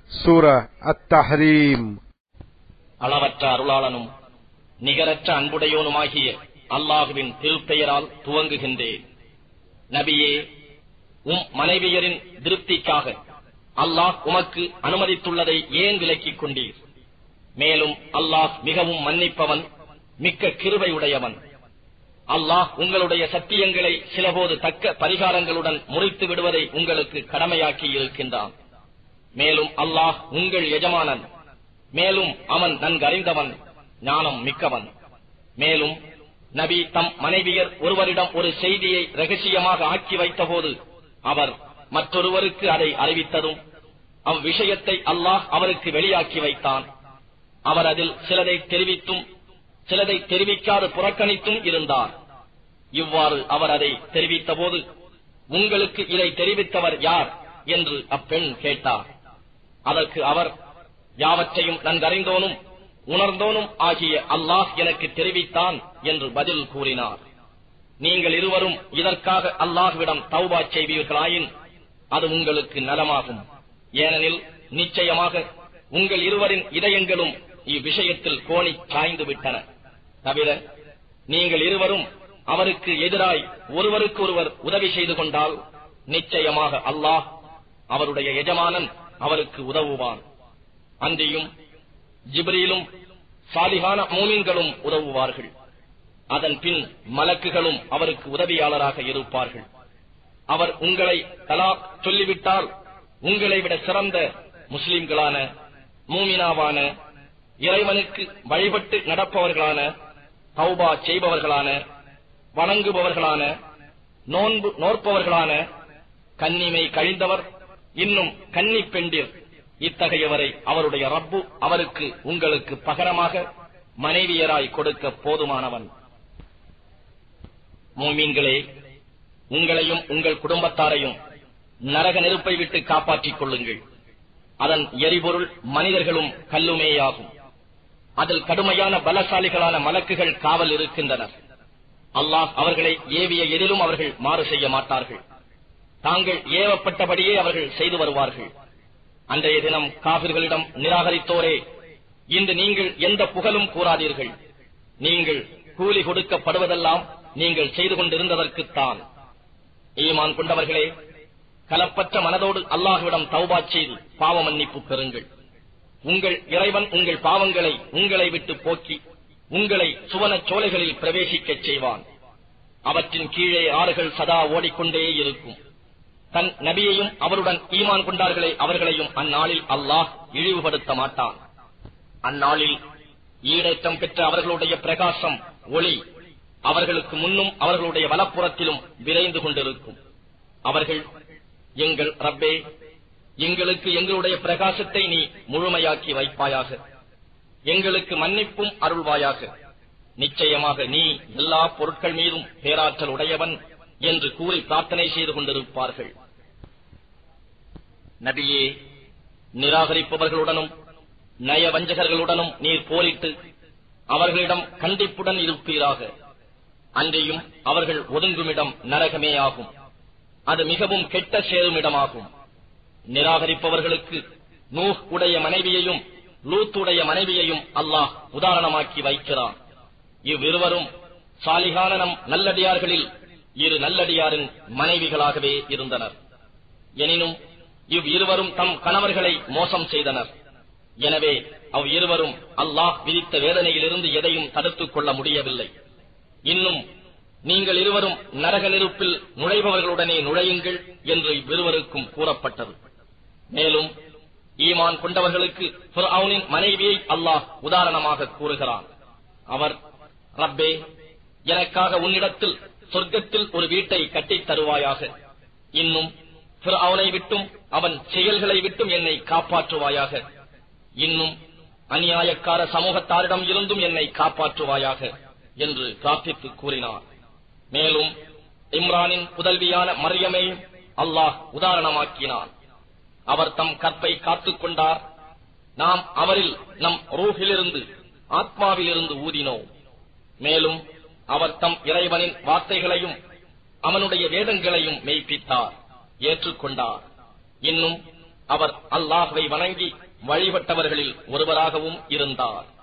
சூரா அத்-தஹ்ரீம். அளவற்ற அருளாளனும் நிகரற்ற அன்புடையோனுமாகிய அல்லாஹுவின் திருப்பெயரால் துவங்குகின்றேன். நபியே, மனைவியரின் திருப்திக்காக அல்லாஹ் உமக்கு அனுமதித்துள்ளதை ஏன் விலக்கிக் கொண்டீர்? மேலும் அல்லாஹ் மிகவும் மன்னிப்பவன், மிக்க கிருபை உடையவன். அல்லாஹ் உங்களுடைய சத்தியங்களை சிலபோது தக்க பரிகாரங்களுடன் முறித்து விடுவதை உங்களுக்கு கடமையாக்கி இருக்கின்றான். மேலும் அல்லாஹ் உங்கள் எஜமானன், மேலும் அவன் நன்கறிந்தவன், ஞானம் மிக்கவன். மேலும் நபி தம் மனைவியர் ஒருவரிடம் ஒரு செய்தியை ரகசியமாக ஆக்கி வைத்தபோது அவர் மற்றொருவருக்கு அதை அறிவித்ததும் அவ்விஷயத்தை அல்லாஹ் அவருக்கு வெளியாக்கி வைத்தான். அவர் அதில் சிலதை தெரிவித்தும் சிலதை தெரிவிக்காது புறக்கணித்தும் இருந்தார். இவ்வாறு அவர் அதை தெரிவித்த போது, உங்களுக்கு இதை தெரிவித்தவர் யார் என்று அப்பெண் கேட்டார். அதற்கு அவர், யாவற்றையும் நன்கறிந்தோனும் உணர்ந்தோனும் ஆகிய அல்லாஹ் எனக்கு தெரிவித்தான் என்று பதில் கூறினார். நீங்கள் இருவரும் இதற்காக அல்லாஹ்விடம் தௌபா செய்வீர்களாயின் அது உங்களுக்கு நலமாகும். ஏனெனில் நிச்சயமாக உங்கள் இருவரின் இதயங்களும் இவ்விஷயத்தில் கோணி சாய்ந்து விட்டன. தவிர நீங்கள் இருவரும் அவருக்கு எதிராய் ஒருவருக்கு ஒருவர் உதவி செய்து கொண்டால் நிச்சயமாக அல்லாஹ் அவருடைய எஜமானன் அவருக்கு உதவுவான். அன்றியும் ஜிப்ரீலும் சாலிஹான மூமின்களும் உதவுவார்கள். அதன் பின் மலக்குகளும் அவருக்கு உதவியாளராக இருப்பார்கள். அவர் உங்களை தலாக் சொல்லிவிட்டால் உங்களை விட சிறந்த முஸ்லிம்களான, மூமினாவான, இறைவனுக்கு வழிபட்டு நடப்பவர்களான, தௌபா செய்பவர்களான, வணங்குபவர்களான, நோற்பவர்களான, கன்னிமை கழிந்தவர், இன்னும் கன்னி பெண்டிர், இத்தகையவரை அவருடைய ரப்பு அவருக்கு உங்களுக்கு பகரமாக மனைவியராய் கொடுக்க போதுமானவன். மூமீன்களே, உங்களையும் உங்கள் குடும்பத்தாரையும் நரக நெருப்பை விட்டு காப்பாற்றிக் கொள்ளுங்கள். அதன் எரிபொருள் மனிதர்களும் கல்லுமேயாகும். அதில் கடுமையான பலசாலிகளான மலக்குகள் காவல் இருக்கின்றனர். அல்லாஹ் அவர்களை ஏவிய எதிலும் அவர்கள் மாறு செய்ய மாட்டார்கள். தாங்கள் ஏவப்பட்டபடியே அவர்கள் செய்து வருவார்கள். அன்றைய தினம் காபிர்களிடம், நிராகரித்தோரே, இன்று நீங்கள் எந்த புகழும் கூறாதீர்கள். நீங்கள் கூலி கொடுக்கப்படுவதெல்லாம் நீங்கள் செய்து கொண்டிருந்ததற்குத்தான். ஈமான் கொண்டவர்களே, கலப்பற்ற மனதோடு அல்லாஹ்விடம் தௌபா செய்து பாவ மன்னிப்பு பெறுங்கள். உங்கள் இறைவன் உங்கள் பாவங்களை உங்களை விட்டு போக்கி உங்களை சுவனச் சோலைகளில் பிரவேசிக்கச் செய்வான். அவற்றின் கீழே ஆறுகள் சதா ஓடிக்கொண்டே இருக்கும். தன் நபியையும் அவருடன் ஈமான் கொண்டார்களே அவர்களையும் அந்நாளில் அல்லாஹ் இழிவுபடுத்த மாட்டான். அந்நாளில் ஈடேற்றம் பெற்ற அவர்களுடைய பிரகாசம், ஒளி அவர்களுக்கு முன்னும் அவர்களுடைய வலப்புறத்திலும் விரைந்து கொண்டிருக்கும். அவர்கள், எங்கள் ரப்பே, எங்களுக்கு எங்களுடைய பிரகாசத்தை நீ முழுமையாக்கி வைப்பாயாக, எங்களுக்கு மன்னிப்பும் அருள்வாயாக, நிச்சயமாக நீ எல்லா பொருட்கள் மீதும் பேராற்றல் உடையவன் என்று கூறி பிரார்த்தனை செய்து கொண்டிருப்பார்கள். நபியே, நிராகரிப்பவர்களுடனும் நயவஞ்சகர்களுடனும் நீர் போரிட்டு அவர்களிடம் கண்டிப்புடன் இருப்பீராக. அன்றையும் அவர்கள் ஒதுங்குமிடம் நரகமே ஆகும். அது மிகவும் கெட்ட சேருமிடமாகும். நிராகரிப்பவர்களுக்கு நூஹ் உடைய மனைவியையும் லூத்துடைய மனைவியையும் அல்லாஹ் உதாரணமாக்கி வைக்கிறான். இவ்விருவரும் சாலிகான நம் நல்லடியார்களில் இரு நல்லடியாரின் மனைவிகளாகவே இருந்தனர். எனினும் இவ்விருவரும் தம் கணவர்களை மோசம் செய்தனர். எனவே அவ்விருவரும் அல்லாஹ் விதித்த வேதனையிலிருந்து எதையும் தடுத்துக் கொள்ள முடியவில்லை. இன்னும் நீங்கள் இருவரும் நரக நெருப்பில் நுழைபவர்களுடனே நுழையுங்கள் என்று இவ்விருவருக்கும் கூறப்பட்டது. மேலும் ஈமான் கொண்டவர்களுக்கு ஃபிர்அவுனின் மனைவியை அல்லாஹ் உதாரணமாக கூறுகிறான். அவர், ரப்பே, எனக்காக உன்னிடத்தில் சொர்க்கத்தில் ஒரு வீட்டை கட்டித் தருவாயாக. இன்னும் ஃபிர்அவுனை விட்டும் அவன் செயல்களை விட்டும் என்னை காப்பாற்றுவாயாக. இன்னும் அநியாயக்கார சமூகத்தாரிடம் இருந்தும் என்னை காப்பாற்றுவாயாக என்று பிரார்த்தித்து கூறினார். மேலும் இம்ரானின் புதல்வியான மரியமையும் அல்லாஹ் உதாரணமாக்கினான். அவர் தம் கற்பை காத்துக் கொண்டார். நாம் அவரில் நம் ரூஹிலிருந்து, ஆத்மாவிலிருந்து ஊதினோம். மேலும் அவர் தம் இறைவனின் வார்த்தைகளையும் அவனுடைய வேதங்களையும் மெய்ப்பித்தார், ஏற்றுக்கொண்டார். இன்னும் அவர் அல்லாஹ்வை வணங்கி வழிபட்டவர்களில் ஒருவராகவும் இருந்தார்.